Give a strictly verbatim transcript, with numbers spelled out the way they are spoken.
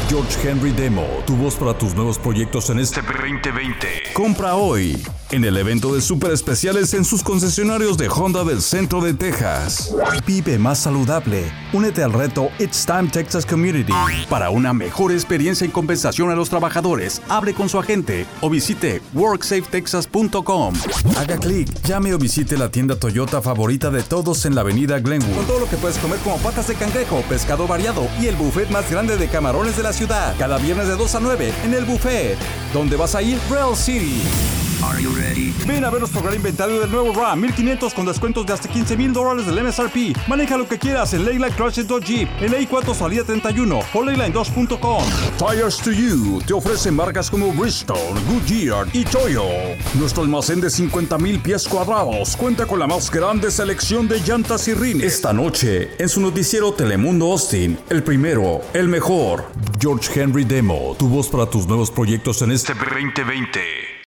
George Henry Demo, tu voz para tus nuevos proyectos en este veinte veinte. Compra hoy en el evento de super especiales en sus concesionarios de Honda del centro de Texas. Vive más saludable. Únete al reto It's Time Texas Community. Para una mejor experiencia en compensación a los trabajadores, hable con su agente o visite work safe texas punto com. Haga clic, llame o visite la tienda Toyota favorita de todos en la avenida Glenwood. Con todo lo que puedes comer como patas de cangrejo, pescado variado y el buffet más grande de camarones de la ciudad. Cada viernes de dos a nueve en el buffet. ¿Dónde vas a ir? Rail City. Are you ready? Ven a vernos por el inventario del nuevo RAM mil quinientos con descuentos de hasta quince mil dólares del M S R P. Maneja lo que quieras en Leyland Chrysler Dodge Jeep, en Ley cuatro salida treinta y uno o leyland dodge punto com. Tires to You te ofrece marcas como Bridgestone, Goodyear y Toyo. Nuestro almacén de cincuenta mil pies cuadrados cuenta con la más grande selección de llantas y rines. Esta noche, en su noticiero Telemundo Austin, el primero, el mejor. George Henry Demo, tu voz para tus nuevos proyectos en este veinte veinte.